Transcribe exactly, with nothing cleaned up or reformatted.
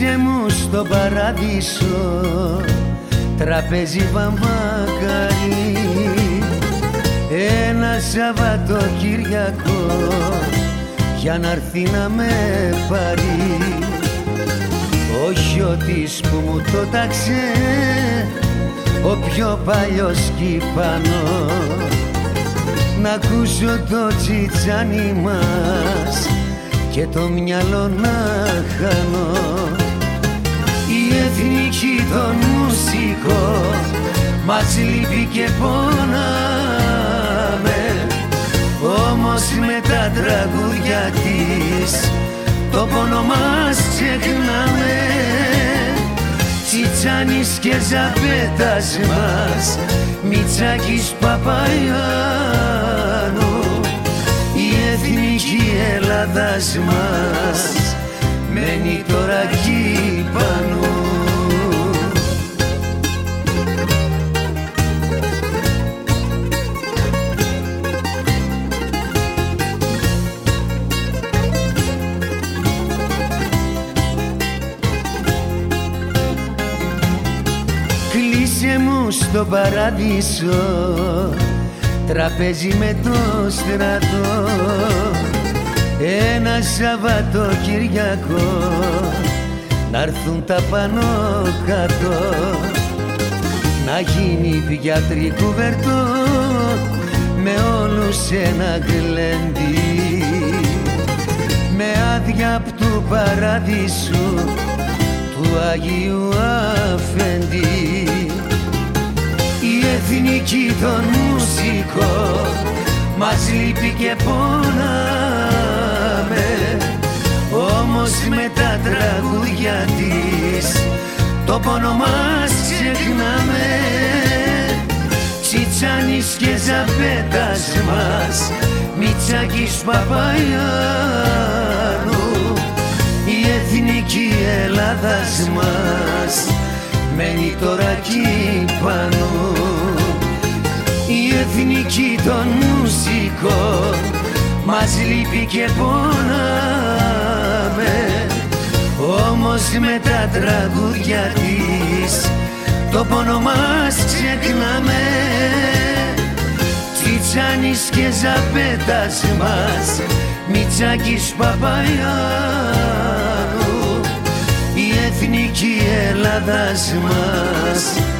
Κλείσε μου στο παράδεισο τραπέζι βαμβακάρι, ένα Σαββατοκύριακο για να έρθει να με πάρει. Ο χιώτης που μου το τάξε, ο πιο παλιός κυπανό, να ακούσω το τσιτσάνι μας και το μυαλό να χάνω. Η εθνική των μουσικών μας λείπει και πονάμε, όμως με τα τραγούδια της το πόνο μας ξεχνάμε. Τσιτσάνης και Ζαπέτας μας, Μητσάκης Παπαϊάνου, η εθνική Ελλάδας μας μένει τώρα εκεί πάνω. Κλείσε μου στο παράδεισο τραπέζι με το στρατό, ένα Σαββατοκυριακό να έρθουν τα πάνω κάτω, να γίνει πιάτρι κουβερτό με όλους ένα γλέντι, με άδεια απ' του παράδεισου του Αγίου Αφέντη. Η εθνική των μουσικών μας λείπει και πονάμε, όμως με τα τραγούδια της το πόνο μας ξεχνάμε. Τσιτσάνης και Ζαπέτας μας, Μητσάκης Παπαϊάνου, η εθνική Ελλάδας μας μένει τώρα εκεί πάνω. Η εθνική των μουσικών μας λείπει και πονάμε, όμως με τα τραγούδια της το πόνο μας ξεχνάμε. Τσιτσάνης και Ζαπέτας μας, Μητσάκης Παπαϊάνου, η εθνική Ελλάδας μας